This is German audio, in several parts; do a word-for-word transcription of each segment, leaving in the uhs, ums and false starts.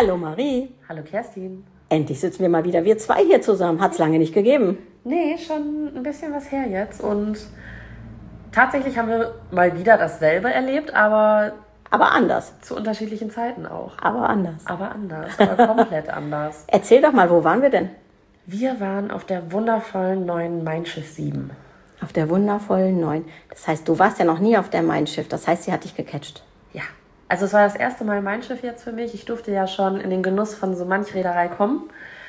Hallo Marie. Hallo Kerstin. Endlich sitzen wir mal wieder, wir zwei hier zusammen. Hat es lange nicht gegeben. Nee, schon ein bisschen was her jetzt. Und tatsächlich haben wir mal wieder dasselbe erlebt, aber... Aber anders. Zu unterschiedlichen Zeiten auch. Aber anders. Aber anders, aber komplett anders. Erzähl doch mal, wo waren wir denn? Wir waren auf der wundervollen neuen Mein Schiff sieben. Auf der wundervollen neuen. Das heißt, du warst ja noch nie auf der Mein Schiff. Das heißt, sie hat dich gecatcht. Ja. Also es war das erste Mal Mein Schiff jetzt für mich. Ich durfte ja schon in den Genuss von so manch Reederei kommen.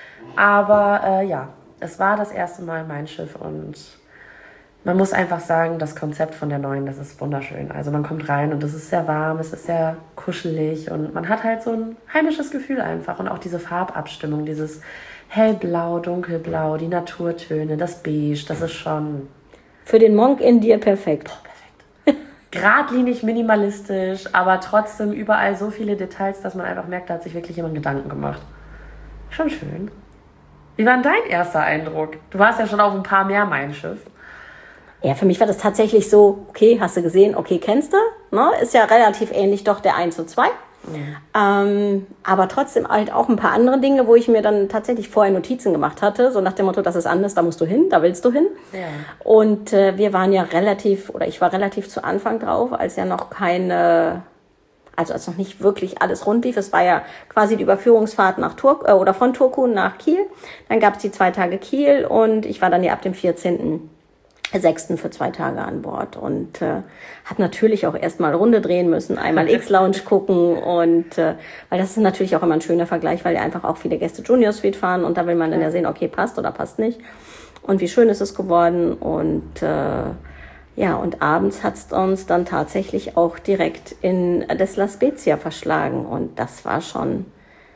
Aber äh, ja, es war das erste Mal Mein Schiff und man muss einfach sagen, das Konzept von der neuen, das ist wunderschön. Also man kommt rein und es ist sehr warm, es ist sehr kuschelig und man hat halt so ein heimisches Gefühl einfach. Und auch diese Farbabstimmung, dieses hellblau, dunkelblau, die Naturtöne, das Beige, das ist schon... Für den Monk in dir perfekt. Oh, perfekt. Geradlinig, minimalistisch, aber trotzdem überall so viele Details, dass man einfach merkt, da hat sich wirklich jemand Gedanken gemacht. Schon schön. Wie war denn dein erster Eindruck? Du warst ja schon auf ein paar mehr Mein Schiff. Ja, für mich war das tatsächlich so, okay, hast du gesehen, okay, kennst du, ne? Ist ja relativ ähnlich doch der eins zu zwei. Mhm. Ähm, aber trotzdem halt auch ein paar andere Dinge, wo ich mir dann tatsächlich vorher Notizen gemacht hatte, so nach dem Motto, das ist anders, da musst du hin, da willst du hin. Ja. Und äh, wir waren ja relativ, oder ich war relativ zu Anfang drauf, als ja noch keine, also als noch nicht wirklich alles rund lief. Es war ja quasi die Überführungsfahrt nach Turk, äh, oder von Turku nach Kiel. Dann gab es die zwei Tage Kiel und ich war dann ja ab dem vierzehnten sechsten für zwei Tage an Bord und äh, habe natürlich auch erstmal eine Runde drehen müssen, einmal X-Lounge gucken und äh, weil das ist natürlich auch immer ein schöner Vergleich, weil ja einfach auch viele Gäste Junior Suite fahren und da will man dann ja sehen, okay, passt oder passt nicht und wie schön ist es geworden und äh, ja, und abends hat's uns dann tatsächlich auch direkt in das La Spezia verschlagen und das war schon...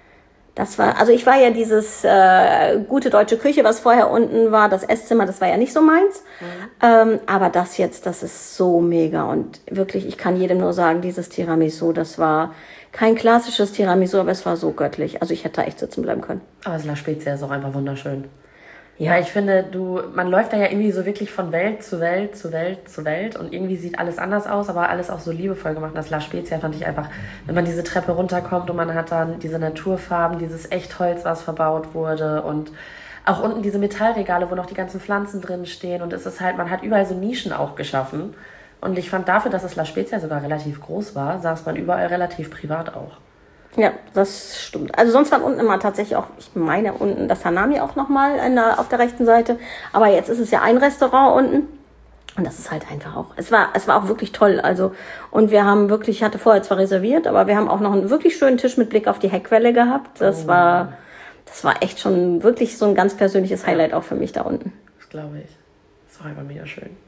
Das war, also ich war ja dieses äh, gute deutsche Küche, was vorher unten war, das Esszimmer, das war ja nicht so meins. Mhm. Ähm, aber das jetzt, das ist so mega und wirklich, ich kann jedem nur sagen, dieses Tiramisu, das war kein klassisches Tiramisu, aber es war so göttlich. Also ich hätte da echt sitzen bleiben können. Aber das La Spezia ist auch einfach wunderschön. Ja, weil ich finde, du, man läuft da ja irgendwie so wirklich von Welt zu Welt zu Welt zu Welt und irgendwie sieht alles anders aus, aber alles auch so liebevoll gemacht. Und das La Spezia fand ich einfach, wenn man diese Treppe runterkommt und man hat dann diese Naturfarben, dieses Echtholz, was verbaut wurde und auch unten diese Metallregale, wo noch die ganzen Pflanzen drin stehen und es ist halt, man hat überall so Nischen auch geschaffen. Und ich fand dafür, dass das La Spezia sogar relativ groß war, saß man überall relativ privat auch. Ja, das stimmt. Also sonst waren unten immer tatsächlich auch, ich meine unten das Hanami auch nochmal auf der rechten Seite. Aber jetzt ist es ja ein Restaurant unten. Und das ist halt einfach auch, es war, es war auch wirklich toll. Also, und wir haben wirklich, ich hatte vorher zwar reserviert, aber wir haben auch noch einen wirklich schönen Tisch mit Blick auf die Heckwelle gehabt. Das oh. war, das war echt schon wirklich so ein ganz persönliches Highlight auch für mich da unten. Das glaube ich. Das war einfach mega schön.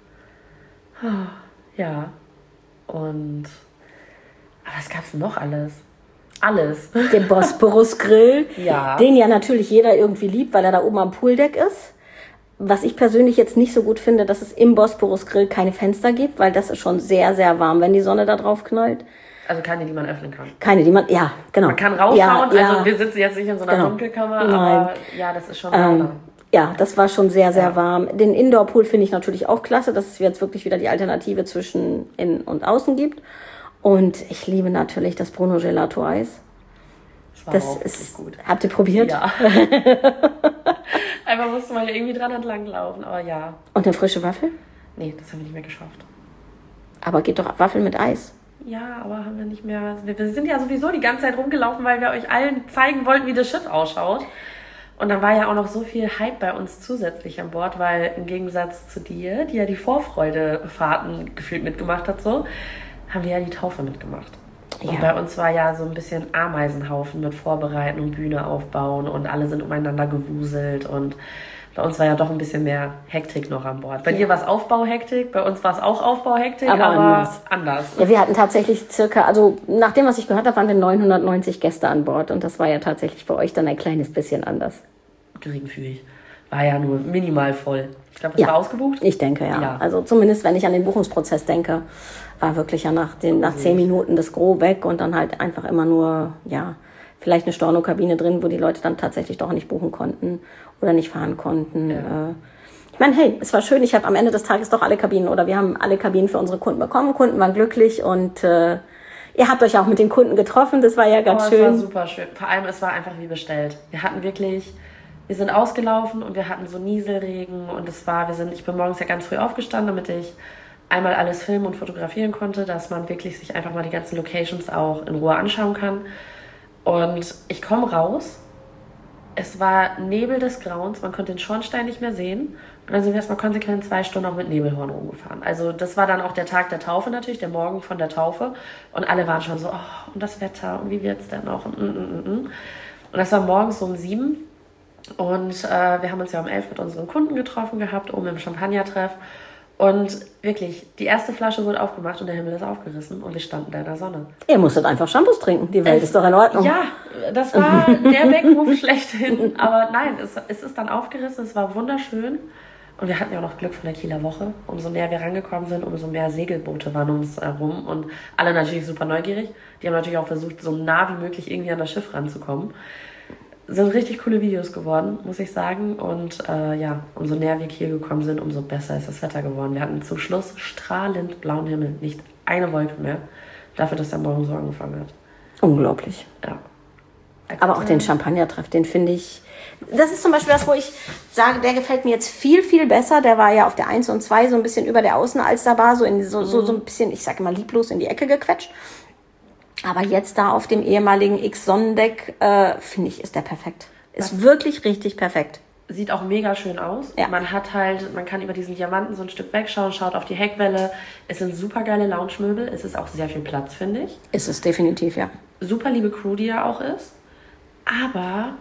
Ja. Und, aber was gab's denn noch alles? Alles. Den Bosporus Grill, ja. Den ja natürlich jeder irgendwie liebt, weil er da oben am Pooldeck ist. Was ich persönlich jetzt nicht so gut finde, dass es im Bosporus Grill keine Fenster gibt, weil das ist schon sehr, sehr warm, wenn die Sonne da drauf knallt. Also keine, die man öffnen kann. Keine, die man, ja, genau. Man kann rausschauen, ja, also ja. wir sitzen jetzt nicht in so einer genau. Dunkelkammer, Nein. aber ja, das ist schon warm. Ähm, ja, das war schon sehr, sehr ja. warm. Den Indoor-Pool finde ich natürlich auch klasse, dass es jetzt wirklich wieder die Alternative zwischen Innen und Außen gibt. Und ich liebe natürlich das Bruno Gelato Eis. Das, das auch ist gut. Habt ihr probiert? Ja. Einfach musste man ja irgendwie dran entlang laufen, aber ja. Und eine frische Waffel? Nee, das haben wir nicht mehr geschafft. Aber geht doch Waffeln mit Eis. Ja, aber haben wir nicht mehr. Wir sind ja sowieso die ganze Zeit rumgelaufen, weil wir euch allen zeigen wollten, wie das Schiff ausschaut. Und dann war ja auch noch so viel Hype bei uns zusätzlich an Bord, weil im Gegensatz zu dir, die ja die Vorfreudefahrten gefühlt mitgemacht hat, so, haben wir ja die Taufe mitgemacht. Ja. Und bei uns war ja so ein bisschen Ameisenhaufen mit Vorbereiten und Bühne aufbauen und alle sind umeinander gewuselt und bei uns war ja doch ein bisschen mehr Hektik noch an Bord. Bei ja. dir war es Aufbauhektik, bei uns war es auch Aufbauhektik, aber, aber anders. anders. Ja, wir hatten tatsächlich circa, also nach dem, was ich gehört habe, waren wir neunhundertneunzig Gäste an Bord und das war ja tatsächlich bei euch dann ein kleines bisschen anders. Geringfügig. War ja nur minimal voll. Ich glaube, es ja. war ausgebucht? Ich denke, ja. ja. Also zumindest, wenn ich an den Buchungsprozess denke, war wirklich ja nach, den, nach zehn Minuten das Gros weg und dann halt einfach immer nur, ja, vielleicht eine Stornokabine drin, wo die Leute dann tatsächlich doch nicht buchen konnten oder nicht fahren konnten. Ja. Ich meine, hey, es war schön, ich habe am Ende des Tages doch alle Kabinen oder wir haben alle Kabinen für unsere Kunden bekommen. Kunden waren glücklich und äh, Ihr habt euch auch mit den Kunden getroffen, das war ja ganz oh, schön. Es war super schön. Vor allem, es war einfach wie bestellt. Wir hatten wirklich, wir sind ausgelaufen und wir hatten so Nieselregen und es war, wir sind, ich bin morgens ja ganz früh aufgestanden, damit ich einmal alles filmen und fotografieren konnte, dass man wirklich sich einfach mal die ganzen Locations auch in Ruhe anschauen kann. Und ich komme raus, es war Nebel des Grauens, man konnte den Schornstein nicht mehr sehen. Und dann sind wir erstmal konsequent zwei Stunden auch mit Nebelhorn rumgefahren. Also das war dann auch der Tag der Taufe natürlich, der Morgen von der Taufe. Und alle waren schon so, oh, und das Wetter und wie wird's denn noch? Und, und, und, und. und das war morgens so um sieben. Und äh, wir haben uns ja um elf mit unseren Kunden getroffen gehabt, oben im Champagner-Treff. Und wirklich, die erste Flasche wurde aufgemacht und der Himmel ist aufgerissen und wir standen da in der Sonne. Ihr musstet einfach Shampoos trinken, die Welt es, ist doch in Ordnung. Ja, das war der Weckruf schlechthin. Aber nein, es, es ist dann aufgerissen, es war wunderschön. Und wir hatten ja auch noch Glück von der Kieler Woche. Umso näher wir rangekommen sind, umso mehr Segelboote waren um uns herum. Und alle natürlich super neugierig. Die haben natürlich auch versucht, so nah wie möglich irgendwie an das Schiff ranzukommen. Sind richtig coole Videos geworden, muss ich sagen. Und äh, ja, umso näher wir hier gekommen sind, umso besser ist das Wetter geworden. Wir hatten zum Schluss strahlend blauen Himmel, nicht eine Wolke mehr. Dafür, dass der Morgen so angefangen hat. Unglaublich. Ja. Aber auch den Champagner-Treff, den finde ich... Das ist zum Beispiel das, wo ich sage, der gefällt mir jetzt viel, viel besser. Der war ja auf der eins und zwei so ein bisschen über der Außenalsterbar, so, in, so, so, so ein bisschen, ich sage mal, lieblos in die Ecke gequetscht. Aber jetzt da auf dem ehemaligen X-Sonnendeck, äh, finde ich, ist der perfekt. Ist Was? wirklich richtig perfekt. Sieht auch mega schön aus. Ja. Man hat halt, man kann über diesen Diamanten so ein Stück wegschauen, schaut auf die Heckwelle. Es sind super geile Lounge-Möbel. Es ist auch sehr viel Platz, finde ich. Ist es definitiv, ja. Super liebe Crew, die da auch ist. Aber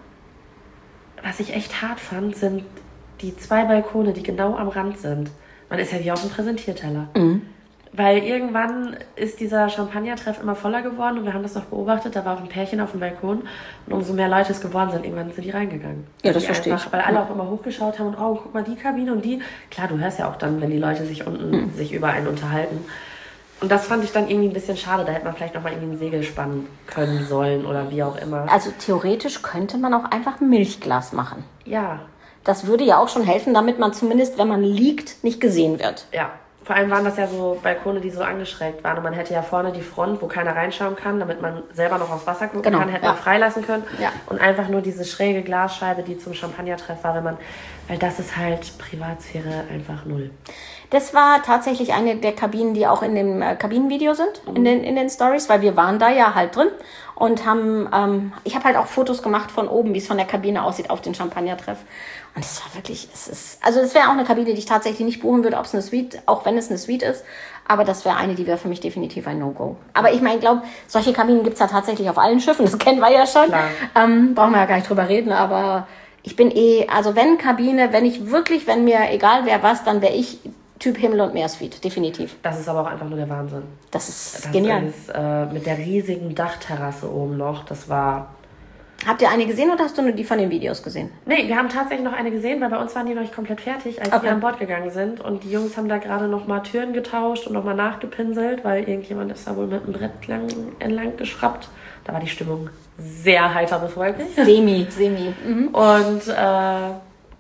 was ich echt hart fand, sind die zwei Balkone, die genau am Rand sind. Man ist ja wie auf dem Präsentierteller. Mhm. Weil irgendwann ist dieser Champagner-Treff immer voller geworden und wir haben das noch beobachtet, da war auch ein Pärchen auf dem Balkon und umso mehr Leute es geworden sind, irgendwann sind die reingegangen. Ja, das verstehe ich. Weil alle auch immer hochgeschaut haben und oh, guck mal die Kabine und die. Klar, du hörst ja auch dann, wenn die Leute sich unten mhm. sich über einen unterhalten. Und das fand ich dann irgendwie ein bisschen schade, da hätte man vielleicht nochmal irgendwie ein Segel spannen können sollen oder wie auch immer. Also theoretisch könnte man auch einfach ein Milchglas machen. Ja. Das würde ja auch schon helfen, damit man zumindest, wenn man liegt, nicht gesehen wird. Ja. Vor allem waren das ja so Balkone, die so angeschrägt waren. Und man hätte ja vorne die Front, wo keiner reinschauen kann, damit man selber noch aufs Wasser gucken genau, kann, hätte ja. man freilassen können. Ja. Und einfach nur diese schräge Glasscheibe, die zum Champagner-Treff war, wenn man, weil das ist halt Privatsphäre einfach null. Das war tatsächlich eine der Kabinen, die auch in dem äh, Kabinenvideo sind, mhm. in den, in den Stories, weil wir waren da ja halt drin und haben, ähm, ich habe halt auch Fotos gemacht von oben, wie es von der Kabine aussieht auf den Champagner-Treff. Und es war wirklich, es ist, also es wäre auch eine Kabine, die ich tatsächlich nicht buchen würde, ob es eine Suite, auch wenn es eine Suite ist. Aber das wäre eine, die wäre für mich definitiv ein No-Go. Aber ich meine, ich glaube, solche Kabinen gibt's ja tatsächlich auf allen Schiffen, das kennen wir ja schon. Ähm, brauchen wir ja gar nicht drüber reden, aber ich bin eh, also wenn Kabine, wenn ich wirklich, wenn mir egal wer was, dann wäre ich Typ Himmel- und Meer-Suite, definitiv. Das ist aber auch einfach nur der Wahnsinn. Das ist das genial. Ist, äh, mit der riesigen Dachterrasse oben noch, das war... Habt ihr eine gesehen oder hast du nur die von den Videos gesehen? Nee, wir haben tatsächlich noch eine gesehen, weil bei uns waren die noch nicht komplett fertig, als okay. wir an Bord gegangen sind. Und die Jungs haben da gerade nochmal Türen getauscht und nochmal nachgepinselt, weil irgendjemand ist da wohl mit einem Brett lang, entlang geschraubt. Da war die Stimmung sehr heiter bis wolkig. Semi, semi. Mhm. Und äh,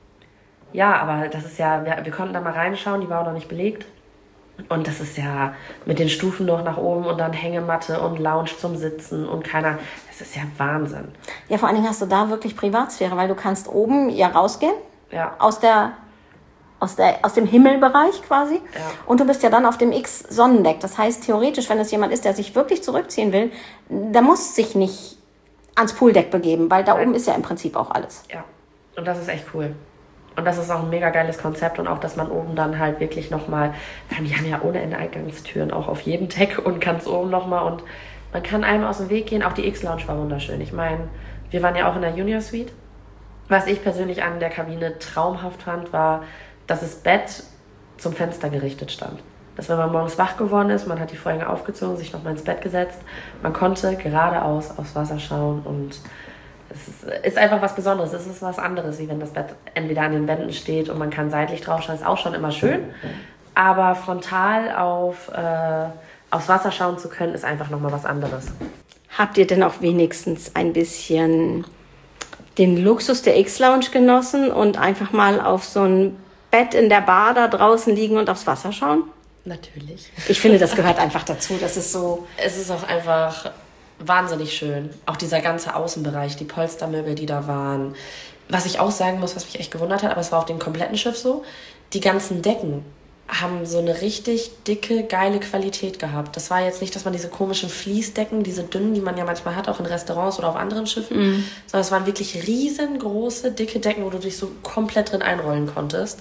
ja, aber das ist ja, wir, wir konnten da mal reinschauen, die war auch noch nicht belegt. Und das ist ja mit den Stufen noch nach oben und dann Hängematte und Lounge zum Sitzen und keiner, das ist ja Wahnsinn. Ja, vor allen Dingen hast du da wirklich Privatsphäre, weil du kannst oben ja rausgehen, ja. aus der, aus der, aus dem Himmelbereich quasi. Ja. Und du bist ja dann auf dem X-Sonnendeck. Das heißt, theoretisch, wenn es jemand ist, der sich wirklich zurückziehen will, der muss sich nicht ans Pooldeck begeben, weil da Nein. oben ist ja im Prinzip auch alles. Ja, und das ist echt cool. Und das ist auch ein mega geiles Konzept und auch, dass man oben dann halt wirklich nochmal, wir haben ja ohne Ende Eingangstüren, auch auf jedem Deck und ganz oben nochmal und man kann einem aus dem Weg gehen. Auch die X-Lounge war wunderschön. Ich meine, wir waren ja auch in der Junior Suite. Was ich persönlich an der Kabine traumhaft fand, war, dass das Bett zum Fenster gerichtet stand. Dass wenn man morgens wach geworden ist, man hat die Vorhänge aufgezogen, sich nochmal ins Bett gesetzt, man konnte geradeaus aufs Wasser schauen und es ist, ist einfach was Besonderes. Es ist was anderes, wie wenn das Bett entweder an den Wänden steht und man kann seitlich drauf schauen. Ist auch schon immer schön. Aber frontal auf, äh, aufs Wasser schauen zu können, ist einfach nochmal was anderes. Habt ihr denn auch wenigstens ein bisschen den Luxus der X-Lounge genossen und einfach mal auf so ein Bett in der Bar da draußen liegen und aufs Wasser schauen? Natürlich. Ich finde, das gehört einfach dazu. Das ist so... Es ist auch einfach wahnsinnig schön. Auch dieser ganze Außenbereich, die Polstermöbel, die da waren. Was ich auch sagen muss, was mich echt gewundert hat, aber es war auf dem kompletten Schiff so, die ganzen Decken haben so eine richtig dicke, geile Qualität gehabt. Das war jetzt nicht, dass man diese komischen Fließdecken, diese dünnen, die man ja manchmal hat, auch in Restaurants oder auf anderen Schiffen, mm. sondern es waren wirklich riesengroße, dicke Decken, wo du dich so komplett drin einrollen konntest.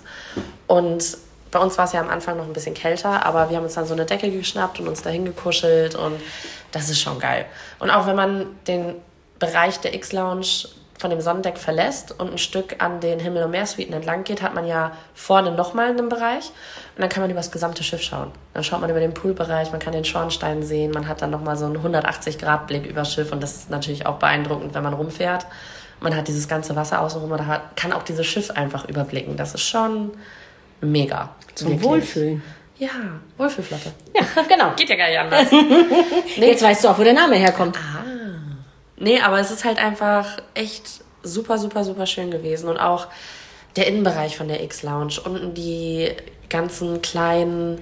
Und bei uns war es ja am Anfang noch ein bisschen kälter, aber wir haben uns dann so eine Decke geschnappt und uns dahin gekuschelt und das ist schon geil. Und auch wenn man den Bereich der X-Lounge von dem Sonnendeck verlässt und ein Stück an den Himmel- und Meersuiten entlang geht, hat man ja vorne nochmal einen Bereich und dann kann man über das gesamte Schiff schauen. Dann schaut man über den Poolbereich, man kann den Schornstein sehen, man hat dann nochmal so einen hundertachtzig Grad Blick über das Schiff und das ist natürlich auch beeindruckend, wenn man rumfährt. Man hat dieses ganze Wasser außenrum und hat, kann auch dieses Schiff einfach überblicken. Das ist schon mega. Zum wirklich. Wohlfühlen. Ja, Wohlfühlflotte. Ja, genau. Geht ja gar nicht anders. Nee. Jetzt weißt du auch, wo der Name herkommt. Ah. Nee, aber es ist halt einfach echt super, super, super schön gewesen. Und auch der Innenbereich von der X-Lounge. Unten die ganzen kleinen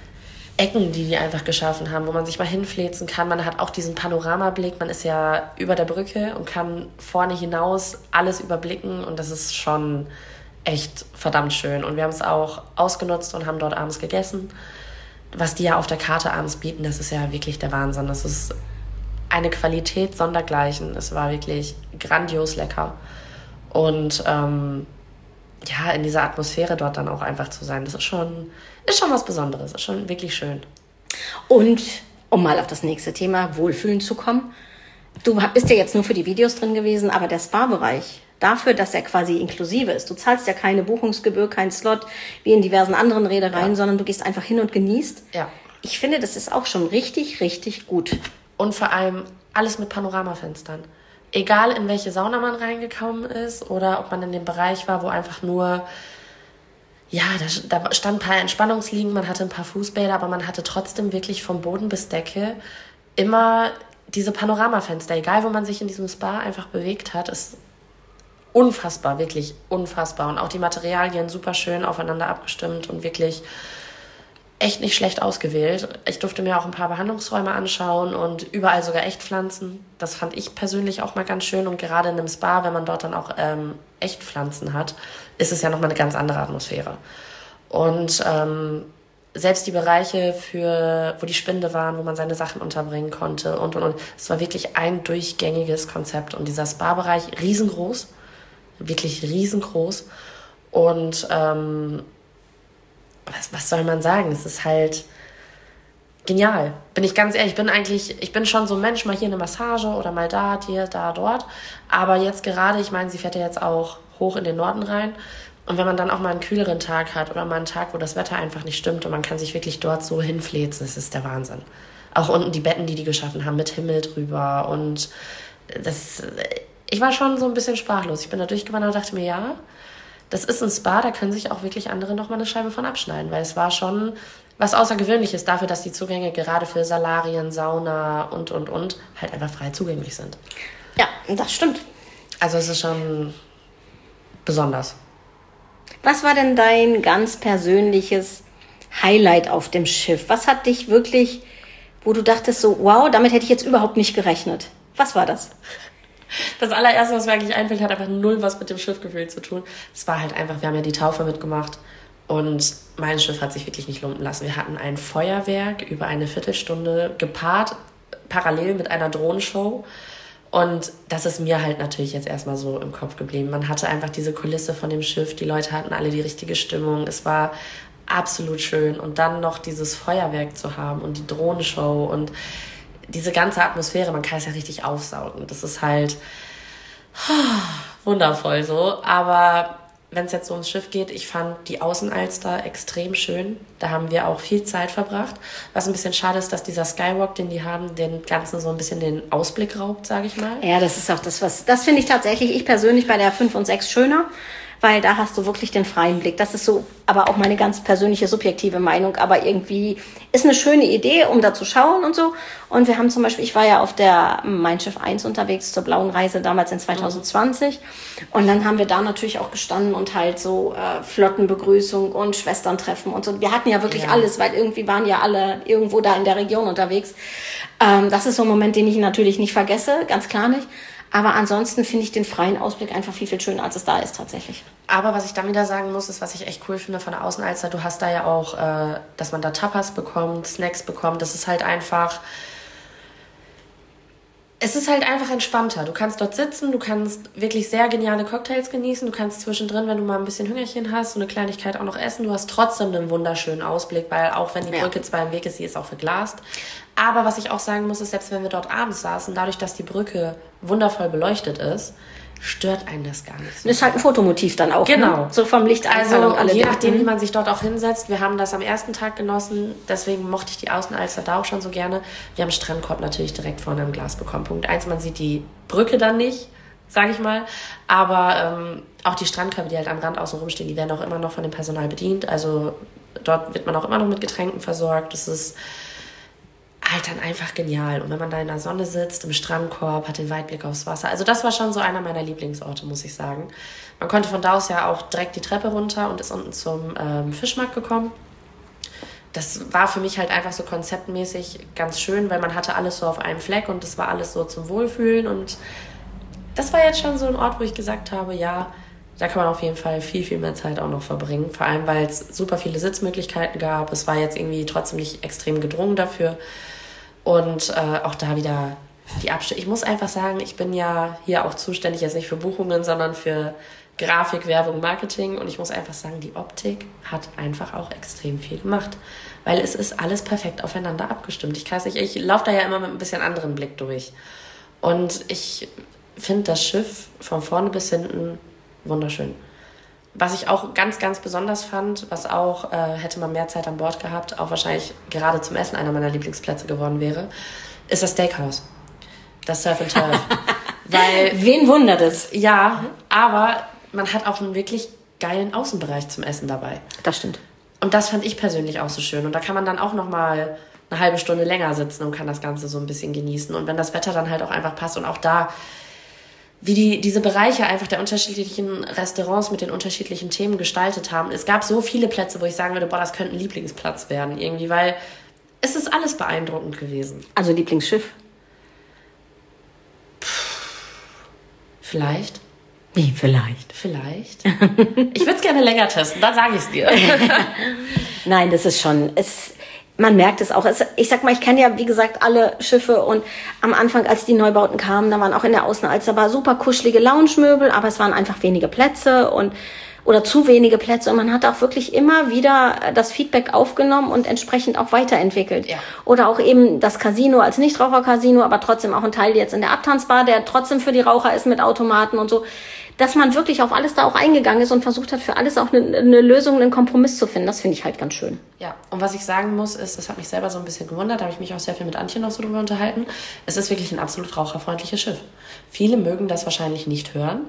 Ecken, die die einfach geschaffen haben, wo man sich mal hinfläzen kann. Man hat auch diesen Panoramablick. Man ist ja über der Brücke und kann vorne hinaus alles überblicken. Und das ist schon echt verdammt schön. Und wir haben es auch ausgenutzt und haben dort abends gegessen. Was die ja auf der Karte abends bieten, das ist ja wirklich der Wahnsinn. Das ist eine Qualität sondergleichen. Es war wirklich grandios lecker. Und ähm, ja, in dieser Atmosphäre dort dann auch einfach zu sein, das ist schon, ist schon was Besonderes. Ist schon wirklich schön. Und um mal auf das nächste Thema, Wohlfühlen zu kommen. Du bist ja jetzt nur für die Videos drin gewesen, aber der Spa-Bereich, dafür, dass er quasi inklusive ist. Du zahlst ja keine Buchungsgebühr, keinen Slot, wie in diversen anderen Reedereien, ja. sondern du gehst einfach hin und genießt. Ja. Ich finde, das ist auch schon richtig, richtig gut. Und vor allem alles mit Panoramafenstern. Egal, in welche Sauna man reingekommen ist oder ob man in dem Bereich war, wo einfach nur, ja, da, da stand ein paar Entspannungsliegen, man hatte ein paar Fußbäder, aber man hatte trotzdem wirklich vom Boden bis Decke immer diese Panoramafenster. Egal, wo man sich in diesem Spa einfach bewegt hat, ist unfassbar, wirklich unfassbar. Und auch die Materialien super schön aufeinander abgestimmt und wirklich echt nicht schlecht ausgewählt. Ich durfte mir auch ein paar Behandlungsräume anschauen und überall sogar Echtpflanzen. Das fand ich persönlich auch mal ganz schön. Und gerade in einem Spa, wenn man dort dann auch ähm, Echtpflanzen hat, ist es ja nochmal eine ganz andere Atmosphäre. Und ähm, selbst die Bereiche, für, wo die Spinde waren, wo man seine Sachen unterbringen konnte und, und, und. Es war wirklich ein durchgängiges Konzept. Und dieser Spa-Bereich, riesengroß, wirklich riesengroß. Und ähm, Was, was soll man sagen? Es ist halt genial. Bin ich ganz ehrlich, ich bin eigentlich, ich bin schon so ein Mensch, mal hier eine Massage oder mal da, hier, da, dort. Aber jetzt gerade, ich meine, sie fährt ja jetzt auch hoch in den Norden rein. Und wenn man dann auch mal einen kühleren Tag hat oder mal einen Tag, wo das Wetter einfach nicht stimmt und man kann sich wirklich dort so hinfläzen, das ist der Wahnsinn. Auch unten die Betten, die die geschaffen haben, mit Himmel drüber. Und das, ich war schon so ein bisschen sprachlos. Ich bin da durchgewandert und dachte mir, ja, das ist ein Spa, da können sich auch wirklich andere noch mal eine Scheibe von abschneiden, weil es war schon was Außergewöhnliches dafür, dass die Zugänge gerade für Salarien, Sauna und, und, und halt einfach frei zugänglich sind. Ja, das stimmt. Also es ist schon besonders. Was war denn dein ganz persönliches Highlight auf dem Schiff? Was hat dich wirklich, wo du dachtest so, wow, damit hätte ich jetzt überhaupt nicht gerechnet? Was war das? Das allererste, was mir eigentlich einfällt, hat einfach null was mit dem Schiffgefühl zu tun. Es war halt einfach, wir haben ja die Taufe mitgemacht und mein Schiff hat sich wirklich nicht lumpen lassen. Wir hatten ein Feuerwerk über eine Viertelstunde gepaart, parallel mit einer Drohnenshow. Und das ist mir halt natürlich jetzt erstmal so im Kopf geblieben. Man hatte einfach diese Kulisse von dem Schiff, die Leute hatten alle die richtige Stimmung. Es war absolut schön. Und dann noch dieses Feuerwerk zu haben und die Drohnenshow und diese ganze Atmosphäre, man kann es ja richtig aufsaugen. Das ist halt wundervoll so. Aber wenn es jetzt so ums Schiff geht, ich fand die Außenalster extrem schön. Da haben wir auch viel Zeit verbracht. Was ein bisschen schade ist, dass dieser Skywalk, den die haben, den Ganzen so ein bisschen den Ausblick raubt, sage ich mal. Ja, das ist auch das, was, das finde ich tatsächlich, ich persönlich bei der fünf und sechs schöner, weil da hast du wirklich den freien Blick. Das ist so, aber auch meine ganz persönliche, subjektive Meinung, aber irgendwie ist eine schöne Idee, um da zu schauen und so. Und wir haben zum Beispiel, ich war ja auf der Mein Schiff eins unterwegs zur Blauen Reise damals in zwanzig zwanzig und dann haben wir da natürlich auch gestanden und halt so äh, Flottenbegrüßung und Schwesterntreffen und so. Wir hatten ja wirklich ja. alles, weil irgendwie waren ja alle irgendwo da in der Region unterwegs. Ähm, das ist so ein Moment, den ich natürlich nicht vergesse, ganz klar nicht. Aber ansonsten finde ich den freien Ausblick einfach viel, viel schöner, als es da ist tatsächlich. Aber was ich dann wieder sagen muss, ist, was ich echt cool finde von der Außenalster, du hast da ja auch, äh, dass man da Tapas bekommt, Snacks bekommt. Das ist halt einfach, es ist halt einfach entspannter. Du kannst dort sitzen, du kannst wirklich sehr geniale Cocktails genießen, du kannst zwischendrin, wenn du mal ein bisschen Hüngerchen hast, so eine Kleinigkeit auch noch essen. Du hast trotzdem einen wunderschönen Ausblick, weil auch wenn die Brücke ja. zwar im Weg ist, sie ist auch verglast. Aber was ich auch sagen muss, ist, selbst wenn wir dort abends saßen, dadurch, dass die Brücke wundervoll beleuchtet ist, stört einen das gar nicht so. Das ist halt ein Fotomotiv dann auch. Genau. Ne? So vom Lichteinfall also, und je nachdem, wie man sich dort auch hinsetzt. Wir haben das am ersten Tag genossen, deswegen mochte ich die Außenalster da auch schon so gerne. Wir haben Strandkorb natürlich direkt vorne im Glas bekommen. Punkt eins, man sieht die Brücke dann nicht, sage ich mal. Aber ähm, auch die Strandkörbe, die halt am Rand außen rumstehen, die werden auch immer noch von dem Personal bedient. Also dort wird man auch immer noch mit Getränken versorgt. Das ist halt dann einfach genial. Und wenn man da in der Sonne sitzt, im Strandkorb, hat den Weitblick aufs Wasser. Also das war schon so einer meiner Lieblingsorte, muss ich sagen. Man konnte von da aus ja auch direkt die Treppe runter und ist unten zum ähm, Fischmarkt gekommen. Das war für mich halt einfach so konzeptmäßig ganz schön, weil man hatte alles so auf einem Fleck und das war alles so zum Wohlfühlen. Und das war jetzt schon so ein Ort, wo ich gesagt habe, ja, da kann man auf jeden Fall viel, viel mehr Zeit auch noch verbringen. Vor allem, weil es super viele Sitzmöglichkeiten gab. Es war jetzt irgendwie trotzdem nicht extrem gedrungen dafür. Und äh, auch da wieder die Abstimmung. Ich muss einfach sagen, ich bin ja hier auch zuständig, jetzt nicht für Buchungen, sondern für Grafik, Werbung, Marketing. Und ich muss einfach sagen, die Optik hat einfach auch extrem viel gemacht. Weil es ist alles perfekt aufeinander abgestimmt. Ich, ich, ich laufe da ja immer mit ein bisschen anderen Blick durch. Und ich finde das Schiff von vorne bis hinten wunderschön. Was ich auch ganz, ganz besonders fand, was auch, äh, hätte man mehr Zeit an Bord gehabt, auch wahrscheinlich gerade zum Essen einer meiner Lieblingsplätze geworden wäre, ist das Steakhouse. Das Surf and Turf. Weil, wen wundert es? Ja, aber man hat auch einen wirklich geilen Außenbereich zum Essen dabei. Das stimmt. Und das fand ich persönlich auch so schön. Und da kann man dann auch nochmal eine halbe Stunde länger sitzen und kann das Ganze so ein bisschen genießen. Und wenn das Wetter dann halt auch einfach passt und auch da wie die diese Bereiche einfach der unterschiedlichen Restaurants mit den unterschiedlichen Themen gestaltet haben. Es gab so viele Plätze, wo ich sagen würde, boah, das könnte ein Lieblingsplatz werden irgendwie, weil es ist alles beeindruckend gewesen. Also Lieblingsschiff? Vielleicht. Wie, vielleicht? Vielleicht. Ich würde es gerne länger testen, dann sage ich es dir. Nein, das ist schon... Es Man merkt es auch. Es, ich sag mal, ich kenne ja, wie gesagt, alle Schiffe und am Anfang, als die Neubauten kamen, da waren auch in der Außenalster war super kuschelige Lounge-Möbel, aber es waren einfach wenige Plätze und oder zu wenige Plätze und man hat auch wirklich immer wieder das Feedback aufgenommen und entsprechend auch weiterentwickelt. Ja. Oder auch eben das Casino als Nichtraucher-Casino, aber trotzdem auch ein Teil jetzt in der Abtanzbar, der trotzdem für die Raucher ist mit Automaten und so. Dass man wirklich auf alles da auch eingegangen ist und versucht hat, für alles auch eine, eine Lösung, einen Kompromiss zu finden. Das finde ich halt ganz schön. Ja, und was ich sagen muss, ist, das hat mich selber so ein bisschen gewundert, da habe ich mich auch sehr viel mit Antje noch so drüber unterhalten. Es ist wirklich ein absolut raucherfreundliches Schiff. Viele mögen das wahrscheinlich nicht hören,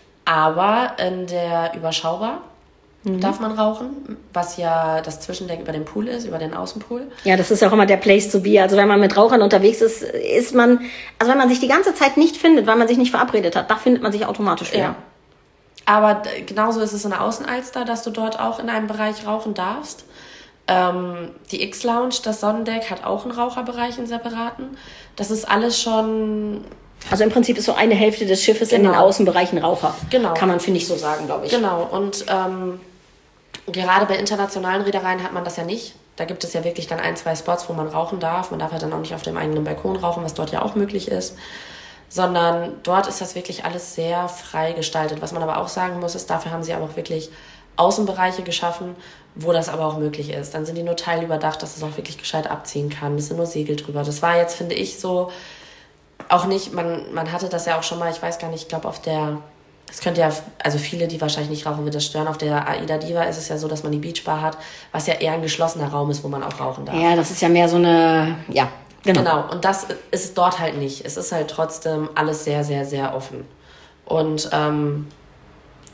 aber in der Überschaubar mhm. darf man rauchen, was ja das Zwischendeck über dem Pool ist, über den Außenpool. Ja, das ist auch immer der Place to be. Also wenn man mit Rauchern unterwegs ist, ist man, also wenn man sich die ganze Zeit nicht findet, weil man sich nicht verabredet hat, da findet man sich automatisch wieder. Ja. Aber genauso ist es in der Außenalster, dass du dort auch in einem Bereich rauchen darfst. Ähm, die X-Lounge, das Sonnendeck, hat auch einen Raucherbereich, einen separaten. Das ist alles schon... Also im Prinzip ist so eine Hälfte des Schiffes genau. in den Außenbereichen Raucher. Genau. Kann man, finde ich, so sagen, glaube ich. Genau. Und ähm, gerade bei internationalen Reedereien hat man das ja nicht. Da gibt es ja wirklich dann ein, zwei Spots, wo man rauchen darf. Man darf halt dann auch nicht auf dem eigenen Balkon rauchen, was dort ja auch möglich ist. Sondern dort ist das wirklich alles sehr frei gestaltet. Was man aber auch sagen muss, ist, dafür haben sie aber auch wirklich Außenbereiche geschaffen, wo das aber auch möglich ist. Dann sind die nur teilüberdacht, dass es auch wirklich gescheit abziehen kann. Es sind nur Segel drüber. Das war jetzt, finde ich, so auch nicht, man, man hatte das ja auch schon mal, ich weiß gar nicht, ich glaube auf der, es könnte ja, also viele, die wahrscheinlich nicht rauchen, wird das stören. Auf der Aida Diva ist es ja so, dass man die Beachbar hat, was ja eher ein geschlossener Raum ist, wo man auch rauchen darf. Ja, das ist ja mehr so eine, ja, genau. Genau, und das ist dort halt nicht. Es ist halt trotzdem alles sehr, sehr, sehr offen. Und ähm,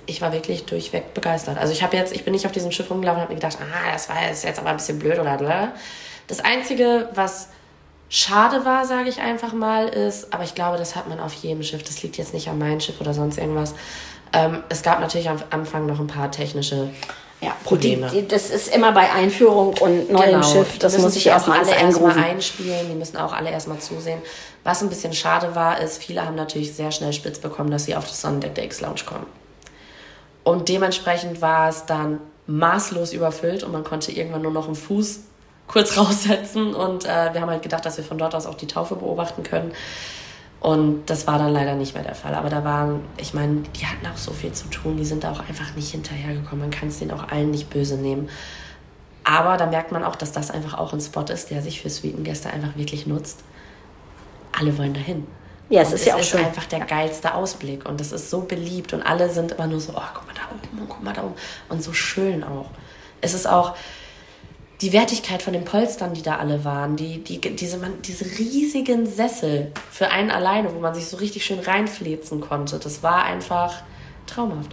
ich war wirklich durchweg begeistert. Also ich habe jetzt, ich bin nicht auf diesem Schiff rumgelaufen und habe mir gedacht, ah, das war jetzt, jetzt aber ein bisschen blöd oder oder. Das Einzige, was schade war, sage ich einfach mal, ist, aber ich glaube, das hat man auf jedem Schiff, das liegt jetzt nicht an meinem Schiff oder sonst irgendwas. Ähm, es gab natürlich am Anfang noch ein paar technische ja, Probleme. Die, die, das ist immer bei Einführung und neuem genau. Schiff, das muss ich auch erstmal alle erstmal eingrooven. einspielen, die müssen auch alle erstmal zusehen. Was ein bisschen schade war, ist, viele haben natürlich sehr schnell spitz bekommen, dass sie auf das Sonnendeck der X-Lounge kommen. Und dementsprechend war es dann maßlos überfüllt und man konnte irgendwann nur noch einen Fuß kurz raussetzen und äh, wir haben halt gedacht, dass wir von dort aus auch die Taufe beobachten können. Und das war dann leider nicht mehr der Fall. Aber da waren, ich meine, die hatten auch so viel zu tun, die sind da auch einfach nicht hinterhergekommen. Man kann es denen auch allen nicht böse nehmen. Aber da merkt man auch, dass das einfach auch ein Spot ist, der sich für Suitengäste einfach wirklich nutzt. Alle wollen dahin. Ja, es und ist ja auch ist schön. einfach der geilste Ausblick und das ist so beliebt und alle sind immer nur so, oh, guck mal da oben und guck mal da oben und so schön auch. Es ist auch die Wertigkeit von den Polstern, die da alle waren, die, die, diese, man, diese riesigen Sessel für einen alleine, wo man sich so richtig schön reinfläzen konnte, das war einfach traumhaft.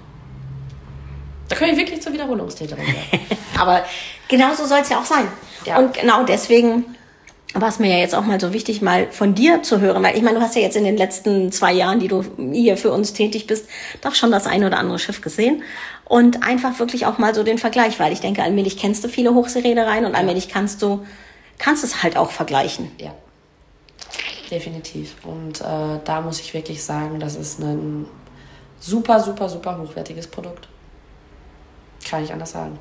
Da kann ich wirklich zur Wiederholungstäterin werden. Aber genau so soll es ja auch sein. Ja. Und genau deswegen war es mir ja jetzt auch mal so wichtig, mal von dir zu hören. Weil ich meine, du hast ja jetzt in den letzten zwei Jahren, die du hier für uns tätig bist, doch schon das eine oder andere Schiff gesehen. Und einfach wirklich auch mal so den Vergleich, weil ich denke, allmählich kennst du viele Hochseereedereien und allmählich kannst du, kannst es halt auch vergleichen. Ja, definitiv. Und äh, da muss ich wirklich sagen, das ist ein super, super, super hochwertiges Produkt. Kann ich anders sagen.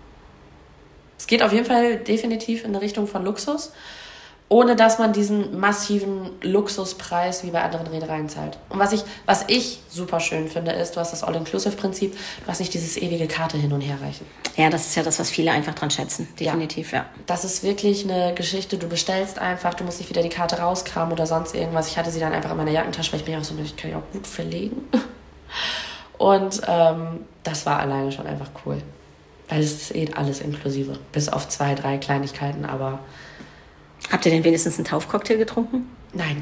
Es geht auf jeden Fall definitiv in eine Richtung von Luxus, ohne dass man diesen massiven Luxuspreis wie bei anderen Reedereien zahlt. Und was ich, was ich super schön finde, ist, du hast das All-Inclusive-Prinzip, du hast nicht dieses ewige Karte hin und her reichen. Ja, das ist ja das, was viele einfach dran schätzen. Definitiv, ja. ja. Das ist wirklich eine Geschichte, du bestellst einfach, du musst nicht wieder die Karte rauskramen oder sonst irgendwas. Ich hatte sie dann einfach in meiner Jackentasche, weil ich mir auch so, ich kann die auch gut verlegen. Und ähm, das war alleine schon einfach cool. Weil es ist eh alles inklusive. Bis auf zwei, drei Kleinigkeiten, aber... Habt ihr denn wenigstens einen Taufcocktail getrunken? Nein.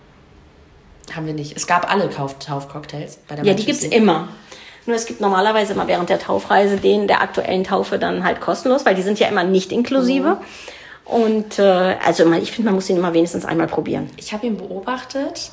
Haben wir nicht. Es gab alle Kauf- Taufcocktails. Bei der ja, die gibt's immer. Nur es gibt normalerweise immer während der Taufreise den der aktuellen Taufe dann halt kostenlos, weil die sind ja immer nicht inklusive. Mhm. Und äh, also immer, ich finde, man muss ihn immer wenigstens einmal probieren. Ich habe ihn beobachtet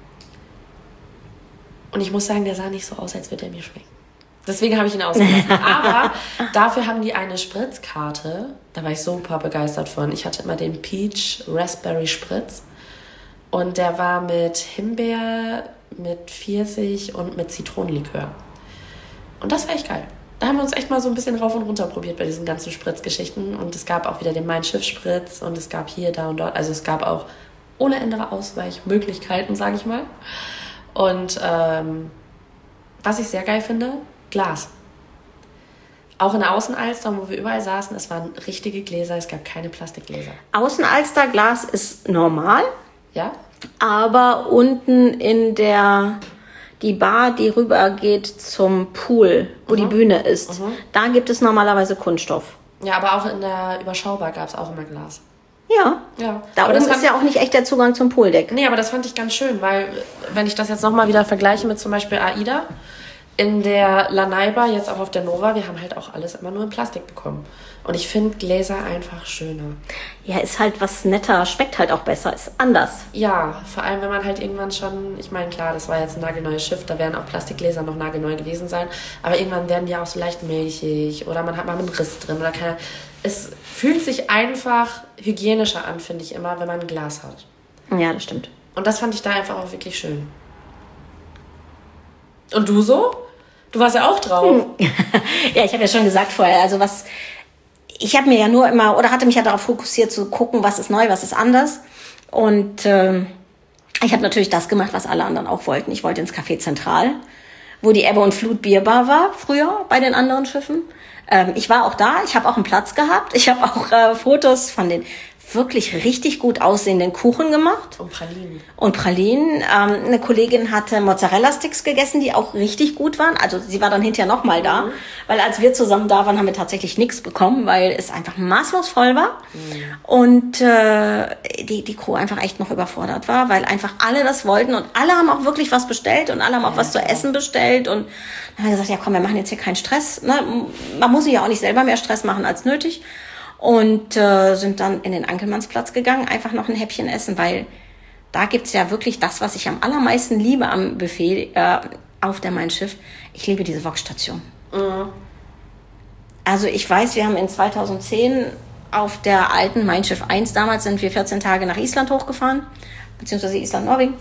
und ich muss sagen, der sah nicht so aus, als würde er mir schmecken. Deswegen habe ich ihn ausgelassen. Aber dafür haben die eine Spritzkarte. Da war ich super begeistert von. Ich hatte immer den Peach Raspberry Spritz. Und der war mit Himbeer, mit Pfirsich und mit Zitronenlikör. Und das war echt geil. Da haben wir uns echt mal so ein bisschen rauf und runter probiert bei diesen ganzen Spritzgeschichten. Und es gab auch wieder den Mein Schiff Spritz. Und es gab hier, da und dort. Also es gab auch ohne Ende Ausweichmöglichkeiten, sage ich mal. Und ähm, was ich sehr geil finde... Glas. Auch in der Außenalster, wo wir überall saßen, es waren richtige Gläser, es gab keine Plastikgläser. Außenalsterglas ist normal. Ja? Aber unten in der, die Bar, die rüber geht zum Pool, wo mhm. die Bühne ist, mhm. da gibt es normalerweise Kunststoff. Ja, aber auch in der Überschaubar gab es auch immer Glas. Ja, ja. Da aber oben ist ja auch nicht echt der Zugang zum Pooldeck. Nee, aber das fand ich ganz schön, weil wenn ich das jetzt nochmal wieder vergleiche mit zum Beispiel AIDA, in der Lanai-Bar, jetzt auch auf der Nova, wir haben halt auch alles immer nur in Plastik bekommen. Und ich finde Gläser einfach schöner. Ja, ist halt was netter, schmeckt halt auch besser, ist anders. Ja, vor allem, wenn man halt irgendwann schon, ich meine, klar, das war jetzt ein nagelneues Schiff, da werden auch Plastikgläser noch nagelneu gewesen sein, aber irgendwann werden die auch so leicht milchig oder man hat mal einen Riss drin oder keine. Es fühlt sich einfach hygienischer an, finde ich immer, wenn man ein Glas hat. Ja, das stimmt. Und das fand ich da einfach auch wirklich schön. Und du so? Du warst ja auch drauf. Ja, ich habe ja schon gesagt vorher, also was, ich habe mir ja nur immer, oder hatte mich ja darauf fokussiert zu gucken, was ist neu, was ist anders. Und äh, ich habe natürlich das gemacht, was alle anderen auch wollten. Ich wollte ins Café Zentral, wo die Ebbe und Flut Bierbar war, früher bei den anderen Schiffen. Ähm, ich war auch da, ich habe auch einen Platz gehabt. Ich habe auch äh, Fotos von den wirklich richtig gut aussehenden Kuchen gemacht. Und Pralinen. Und Pralinen. Ähm, eine Kollegin hatte Mozzarella-Sticks gegessen, die auch richtig gut waren. Also sie war dann hinterher nochmal da. Mhm. Weil als wir zusammen da waren, haben wir tatsächlich nichts bekommen, weil es einfach maßlos voll war. Mhm. Und äh, die, die Crew einfach echt noch überfordert war, weil einfach alle das wollten. Und alle haben auch wirklich was bestellt und alle haben auch ja, was zu essen bestellt. Und dann haben wir gesagt, ja komm, wir machen jetzt hier keinen Stress. Ne? Man muss sich ja auch nicht selber mehr Stress machen als nötig. Und äh, sind dann in den Ankelmannsplatz gegangen, einfach noch ein Häppchen essen, weil da gibt's ja wirklich das, was ich am allermeisten liebe am Buffet äh, auf der Mein Schiff. Ich liebe diese Wokstation. Mhm. Also ich weiß, wir haben in zweitausendzehn auf der alten Mein Schiff eins, damals sind wir vierzehn Tage nach Island hochgefahren, beziehungsweise Island-Norwegen.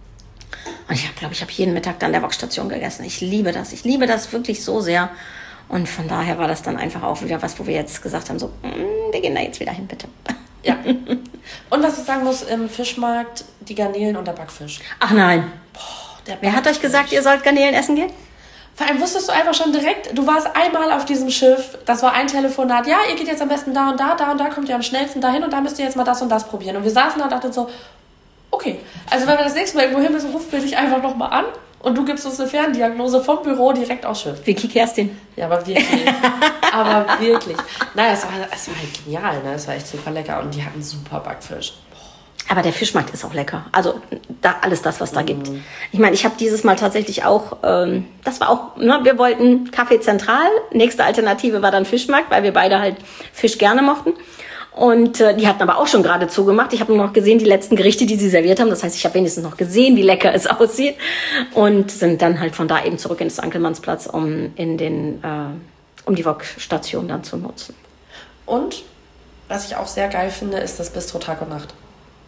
Und ich glaube, ich habe jeden Mittag dann der Wokstation gegessen. Ich liebe das. Ich liebe das wirklich so sehr. Und von daher war das dann einfach auch wieder was, wo wir jetzt gesagt haben, so, wir gehen da jetzt wieder hin, bitte. Ja. Und was ich sagen muss, im Fischmarkt, die Garnelen und der Backfisch. Ach nein. Boah, der Wer hat euch gesagt, ihr sollt Garnelen essen gehen? Vor allem wusstest du einfach schon direkt, du warst einmal auf diesem Schiff, das war ein Telefonat, ja, ihr geht jetzt am besten da und da, da und da kommt ihr am schnellsten dahin und da müsst ihr jetzt mal das und das probieren. Und wir saßen da und dachten so, okay, also wenn wir das nächste Mal irgendwo hin müssen, rufen wir dich einfach nochmal an. Und du gibst uns eine Ferndiagnose vom Büro direkt aufs Schiff. Vicky Kerstin. Ja, aber wirklich. aber wirklich. Naja, es war, es war halt genial, ne? Es war echt super lecker. Und die hatten super Backfisch. Boah. Aber der Fischmarkt ist auch lecker. Also da, alles das, was da mm. gibt. Ich meine, ich habe dieses Mal tatsächlich auch, ähm, das war auch, ne, wir wollten Café Zentral. Nächste Alternative war dann Fischmarkt, weil wir beide halt Fisch gerne mochten. Und äh, die hatten aber auch schon gerade zugemacht. Ich habe nur noch gesehen, die letzten Gerichte, die sie serviert haben. Das heißt, ich habe wenigstens noch gesehen, wie lecker es aussieht. Und sind dann halt von da eben zurück ins Ankelmannsplatz, um in den, äh, um die Wokstation dann zu nutzen. Und was ich auch sehr geil finde, ist das Bistro Tag und Nacht.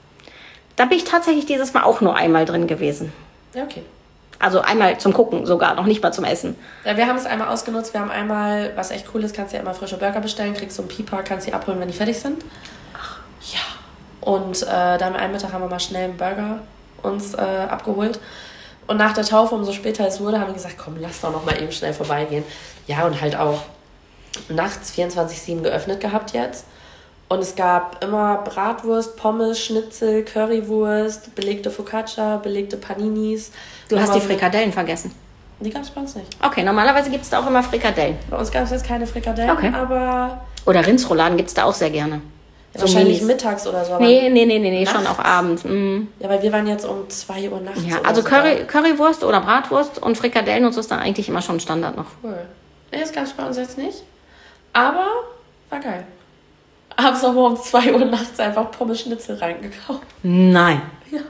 Da bin ich tatsächlich dieses Mal auch nur einmal drin gewesen. Ja, okay. Also einmal zum Gucken sogar, noch nicht mal zum Essen. Ja, wir haben es einmal ausgenutzt. Wir haben einmal, was echt cool ist, kannst du ja immer frische Burger bestellen, kriegst so einen Pieper, kannst die abholen, wenn die fertig sind. Ach. Ja. Und äh, da am einen Mittag haben wir mal schnell einen Burger uns äh, abgeholt. Und nach der Taufe, umso später es wurde, haben wir gesagt, komm, lass doch noch mal eben schnell vorbeigehen. Ja, und halt auch nachts vierundzwanzig sieben geöffnet gehabt jetzt. Und es gab immer Bratwurst, Pommes, Schnitzel, Currywurst, belegte Focaccia, belegte Paninis. Du hast die Frikadellen vergessen. Die gab es bei uns nicht. Okay, normalerweise gibt es da auch immer Frikadellen. Bei uns gab es jetzt keine Frikadellen, okay. aber... Oder Rindsrouladen gibt es da auch sehr gerne. Ja, so wahrscheinlich Minis. Mittags oder so. Nee, nee, nee, nee, nee schon auch abends. Mm. Ja, weil wir waren jetzt um zwei Uhr nachts. Ja, also Curry, Currywurst oder Bratwurst und Frikadellen und so ist dann eigentlich immer schon Standard noch. Cool. Nee, das gab es bei uns jetzt nicht. Aber war geil. Abends noch mal um zwei Uhr nachts einfach Pommes Schnitzel reingekauft. Nein. Ja.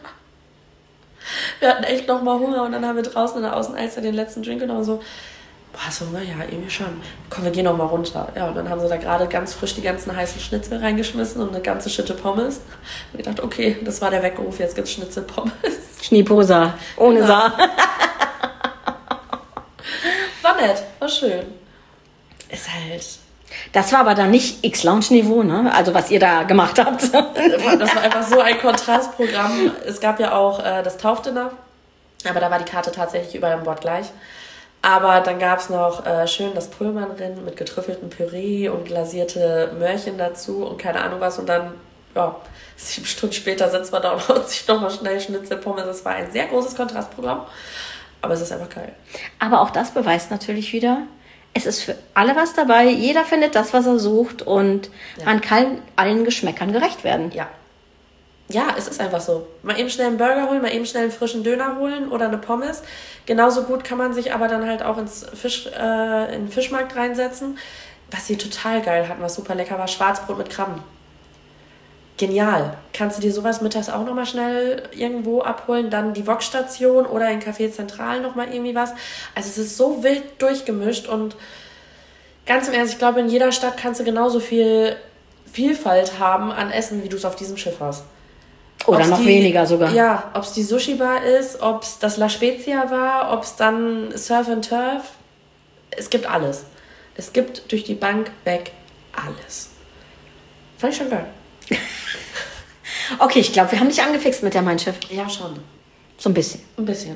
Wir hatten echt noch mal Hunger und dann haben wir draußen in der Außenalster den letzten Drink genommen und so, boah, hast du Hunger? Ja, irgendwie schon. Komm, wir gehen noch mal runter. Ja, und dann haben sie da gerade ganz frisch die ganzen heißen Schnitzel reingeschmissen und eine ganze Schütte Pommes. Und ich dachte, okay, das war der Weckruf, jetzt gibt's Schnitzelpommes. Schnieposa, ohne genau. Saar. War nett, war schön. Ist halt... Das war aber dann nicht X-Lounge-Niveau, ne? Also was ihr da gemacht habt. Das war einfach so ein Kontrastprogramm. Es gab ja auch äh, das Taufdinner, aber da war die Karte tatsächlich überall an Bord gleich. Aber dann gab es noch äh, schön das Pullmanrind mit getrüffeltem Püree und glasierte Möhrchen dazu und keine Ahnung was. Und dann, ja, sieben Stunden später sitzt man da und haut sich nochmal schnell Schnitzelpommes. Das war ein sehr großes Kontrastprogramm, aber es ist einfach geil. Aber auch das beweist natürlich wieder, es ist für alle was dabei. Jeder findet das, was er sucht und ja. man kann allen Geschmäckern gerecht werden. Ja. Ja, es ist einfach so. Mal eben schnell einen Burger holen, mal eben schnell einen frischen Döner holen oder eine Pommes. Genauso gut kann man sich aber dann halt auch ins Fisch, äh, in den Fischmarkt reinsetzen. Was sie total geil hatten, was super lecker war, Schwarzbrot mit Krabben. Genial. Kannst du dir sowas mittags auch nochmal schnell irgendwo abholen? Dann die Wokstation oder in Café Zentral nochmal irgendwie was. Also es ist so wild durchgemischt und ganz im Ernst, ich glaube, in jeder Stadt kannst du genauso viel Vielfalt haben an Essen, wie du es auf diesem Schiff hast. Oder ob's noch die, weniger sogar. Ja, ob es die Sushi-Bar ist, ob es das La Spezia war, ob es dann Surf and Turf. Es gibt alles. Es gibt durch die Bank weg alles. Fand ich schon geil. Okay, ich glaube, wir haben dich angefixt mit der Mein Schiff. Ja, schon. So ein bisschen. Ein bisschen.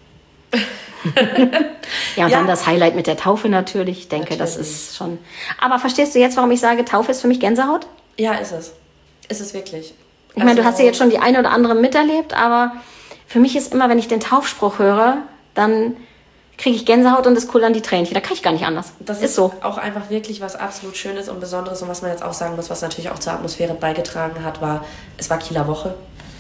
Ja, und ja. dann das Highlight mit der Taufe natürlich. Ich denke, natürlich. Das ist schon... Aber verstehst du jetzt, warum ich sage, Taufe ist für mich Gänsehaut? Ja, ist es. Ist es wirklich. Ich meine, du hast ja jetzt schon die eine oder andere miterlebt, aber für mich ist immer, wenn ich den Taufspruch höre, dann kriege ich Gänsehaut und es kullern die Tränchen. Da kann ich gar nicht anders. Das ist, ist so. Auch einfach wirklich was absolut Schönes und Besonderes. Und was man jetzt auch sagen muss, was natürlich auch zur Atmosphäre beigetragen hat, war, es war Kieler Woche.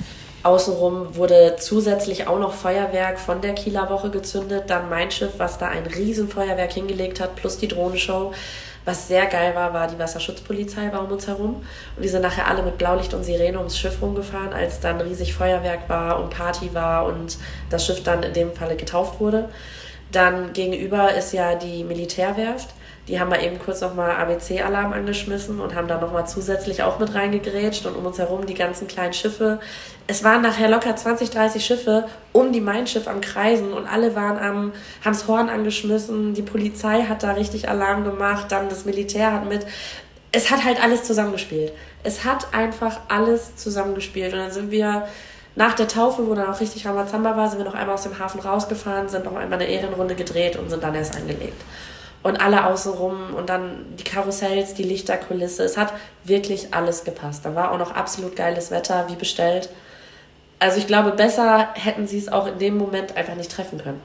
Außenrum wurde zusätzlich auch noch Feuerwerk von der Kieler Woche gezündet. Dann Mein Schiff, was da ein Riesenfeuerwerk hingelegt hat, plus die Drohnenshow. Was sehr geil war, war die Wasserschutzpolizei war um uns herum. Und die sind nachher alle mit Blaulicht und Sirene ums Schiff rumgefahren, als dann riesig Feuerwerk war und Party war und das Schiff dann in dem Falle getauft wurde. Dann gegenüber ist ja die Militärwerft. Die haben mal eben kurz nochmal A B C-Alarm angeschmissen und haben dann nochmal zusätzlich auch mit reingegrätscht und um uns herum die ganzen kleinen Schiffe. Es waren nachher locker zwanzig, dreißig Schiffe um die Mein Schiff am Kreisen und alle waren am, haben das Horn angeschmissen, die Polizei hat da richtig Alarm gemacht, dann das Militär hat mit. Es hat halt alles zusammengespielt. Es hat einfach alles zusammengespielt und dann sind wir nach der Taufe, wo dann auch richtig Ramazamba war, sind wir noch einmal aus dem Hafen rausgefahren, sind noch einmal eine Ehrenrunde gedreht und sind dann erst angelegt. Und alle außenrum und dann die Karussells, die Lichterkulisse. Es hat wirklich alles gepasst. Da war auch noch absolut geiles Wetter, wie bestellt. Also ich glaube, besser hätten sie es auch in dem Moment einfach nicht treffen können.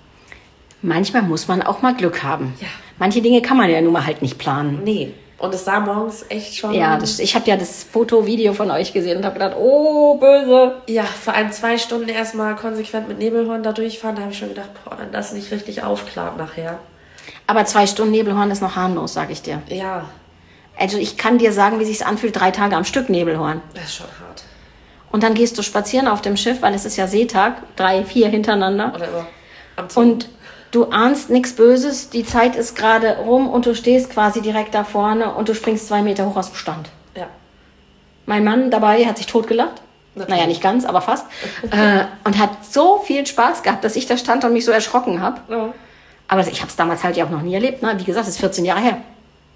Manchmal muss man auch mal Glück haben. Ja. Manche Dinge kann man ja nun mal halt nicht planen. Nee. Und es sah morgens echt schon... Ja, das, ich habe ja das Foto, Video von euch gesehen und habe gedacht, oh, böse. Ja, vor allem zwei Stunden erstmal konsequent mit Nebelhorn da durchfahren. Da habe ich schon gedacht, boah, wenn das nicht richtig aufklappt nachher. Aber zwei Stunden Nebelhorn ist noch harmlos, sag ich dir. Ja. Also ich kann dir sagen, wie sich's anfühlt, drei Tage am Stück Nebelhorn. Das ist schon hart. Und dann gehst du spazieren auf dem Schiff, weil es ist ja Seetag, drei, vier hintereinander. Oder immer am Zug. Und du ahnst nichts Böses, die Zeit ist gerade rum und du stehst quasi direkt da vorne und du springst zwei Meter hoch aus dem Stand. Ja. Mein Mann dabei hat sich totgelacht. Natürlich. Naja, nicht ganz, aber fast. äh, und hat so viel Spaß gehabt, dass ich da stand und mich so erschrocken habe. Ja. Aber ich habe es damals halt ja auch noch nie erlebt. Ne? Wie gesagt, das ist vierzehn Jahre her.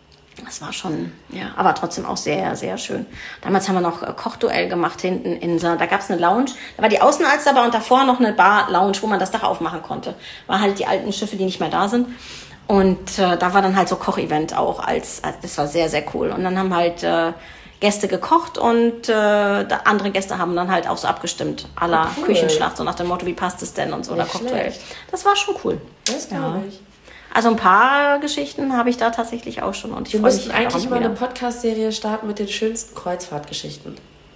Das war schon, ja, aber trotzdem auch sehr, sehr schön. Damals haben wir noch äh, Kochduell gemacht hinten in so, da gab es eine Lounge. Da war die Außenalster und davor noch eine Bar-Lounge, wo man das Dach aufmachen konnte. War halt die alten Schiffe, die nicht mehr da sind. Und äh, da war dann halt so Kochevent auch als, als, das war sehr, sehr cool. Und dann haben halt äh, Gäste gekocht und äh, da andere Gäste haben dann halt auch so abgestimmt. À la cool. Küchenschlacht, so nach dem Motto, wie passt es denn und so, oder Kochduell. Schlecht. Das war schon cool. Das glaube Ja. ich. Also ein paar Geschichten habe ich da tatsächlich auch schon. Und ich Wir freue müssten mich eigentlich auch mal wieder. eine Podcast-Serie starten mit den schönsten Kreuzfahrtgeschichten.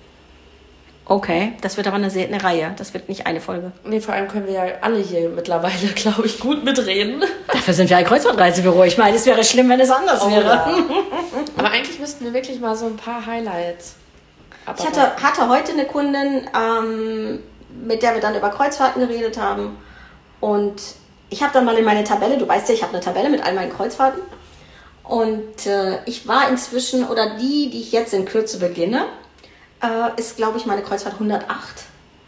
Okay, das wird aber eine, Se- eine Reihe. Das wird nicht eine Folge. Nee, vor allem können wir ja alle hier mittlerweile, glaube ich, gut mitreden. Dafür sind wir ein Kreuzfahrtreisebüro. Ich meine, es wäre schlimm, wenn es anders Oh, wäre. ja. Aber eigentlich müssten wir wirklich mal so ein paar Highlights. Ich hatte, hatte heute eine Kundin, ähm, mit der wir dann über Kreuzfahrten geredet haben. Und ich habe dann mal in meine Tabelle, du weißt ja, ich habe eine Tabelle mit all meinen Kreuzfahrten. Und äh, ich war inzwischen, oder die, die ich jetzt in Kürze beginne, äh, ist, glaube ich, meine Kreuzfahrt hundertacht.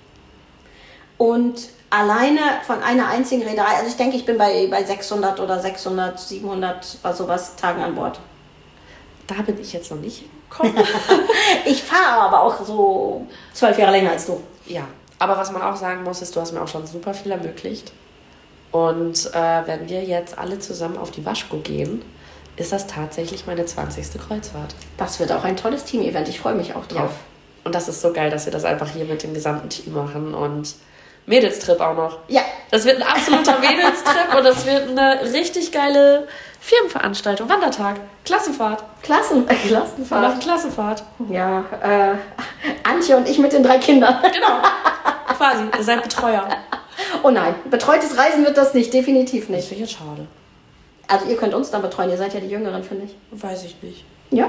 Und alleine von einer einzigen Reederei, also ich denke, ich bin bei, bei sechshundert oder sechshundert, siebenhundert, war sowas, Tagen an Bord. Da bin ich jetzt noch nicht hingekommen. Ich fahre aber auch so zwölf Jahre länger als du. Ja, aber was man auch sagen muss, ist, du hast mir auch schon super viel ermöglicht. Und äh, wenn wir jetzt alle zusammen auf die Waschko gehen, ist das tatsächlich meine zwanzigste Kreuzfahrt. Das wird auch ein tolles Team-Event. Ich freue mich auch drauf. Ja. Und das ist so geil, dass wir das einfach hier mit dem gesamten Team machen. Und Mädelstrip auch noch. Ja. Das wird ein absoluter Mädelstrip und das wird eine richtig geile Firmenveranstaltung. Wandertag, Klassenfahrt. Klassen, äh, Wir Klassenfahrt. machen Klassenfahrt. Ja, äh, Antje und ich mit den drei Kindern. Genau. Quasi. Ihr seid Betreuer. Oh nein, betreutes Reisen wird das nicht, definitiv Das nicht. finde ich jetzt schade. Also ihr könnt uns dann betreuen, ihr seid ja die Jüngeren, finde ich. Weiß ich nicht. Ja.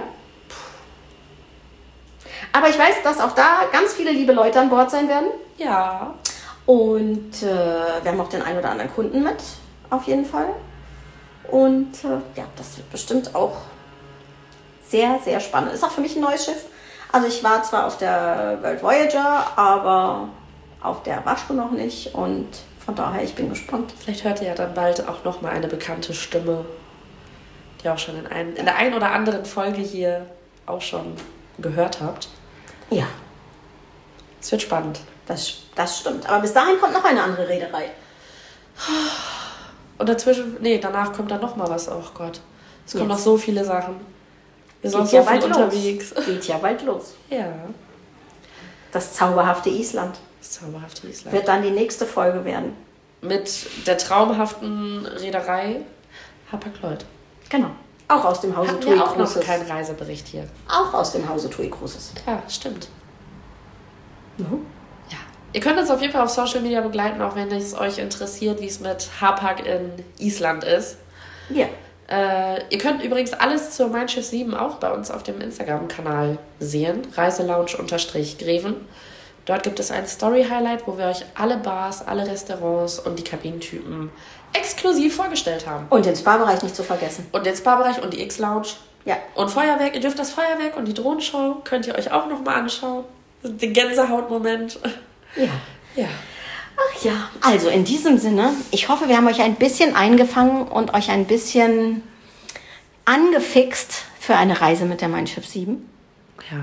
Aber ich weiß, dass auch da ganz viele liebe Leute an Bord sein werden. Ja. Und äh, wir haben auch den einen oder anderen Kunden mit, auf jeden Fall. Und äh, ja, das wird bestimmt auch sehr, sehr spannend. Ist auch für mich ein neues Schiff. Also ich war zwar auf der World Voyager, aber auf der Waschko noch nicht. Und von daher, ich bin gespannt. Vielleicht hört ihr ja dann bald auch nochmal eine bekannte Stimme, die ihr auch schon in, ein, in der einen oder anderen Folge hier auch schon gehört habt. Ja, Es wird spannend. das, das stimmt. Aber bis dahin kommt noch eine andere Reederei. Und dazwischen, nee, danach kommt dann nochmal was. Oh Gott. Es kommen noch Jetzt. so viele Sachen. Wir sind Geht so ja viel bald unterwegs. los. Geht ja bald los. Ja. Das zauberhafte Island Das zauberhafte Island. wird dann die nächste Folge werden. Mit der traumhaften Reederei Hapag-Lloyd. Genau. Auch aus dem Hause Hatten TUI wir auch noch Cruises. keinen Reisebericht hier. Auch aus dem Hause TUI Cruises. Ja, stimmt. Mhm. Ja. Ihr könnt uns auf jeden Fall auf Social Media begleiten, auch wenn es euch interessiert, wie es mit Hapag in Island ist. Ja. Äh, ihr könnt übrigens alles zur Mein Schiff sieben auch bei uns auf dem Instagram-Kanal sehen. Reiselounge-Greven. Dort gibt es ein Story-Highlight, wo wir euch alle Bars, alle Restaurants und die Kabinentypen exklusiv vorgestellt haben. Und den Spa-Bereich nicht zu vergessen. Und den Spa-Bereich und die X-Lounge. Ja. Und Feuerwerk. Ihr dürft das Feuerwerk und die Drohnenshow könnt ihr euch auch nochmal anschauen. Den Gänsehautmoment. Ja. Ja. Ach ja, also in diesem Sinne, ich hoffe, wir haben euch ein bisschen eingefangen und euch ein bisschen angefixt für eine Reise mit der Mein Schiff sieben. Ja.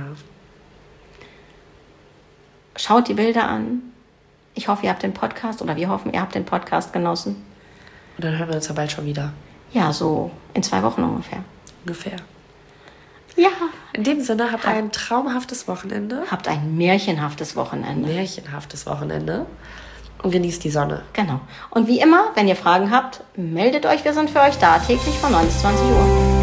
Schaut die Bilder an. Ich hoffe, ihr habt den Podcast oder wir hoffen, ihr habt den Podcast genossen. Und dann hören wir uns ja bald schon wieder. Ja, so in zwei Wochen ungefähr. Ungefähr. Ja. In dem Sinne, habt ein traumhaftes Wochenende. Habt ein märchenhaftes Wochenende. Märchenhaftes Wochenende. Und genießt die Sonne. Genau. Und wie immer, wenn ihr Fragen habt, meldet euch. Wir sind für euch da, täglich von neun bis zwanzig Uhr.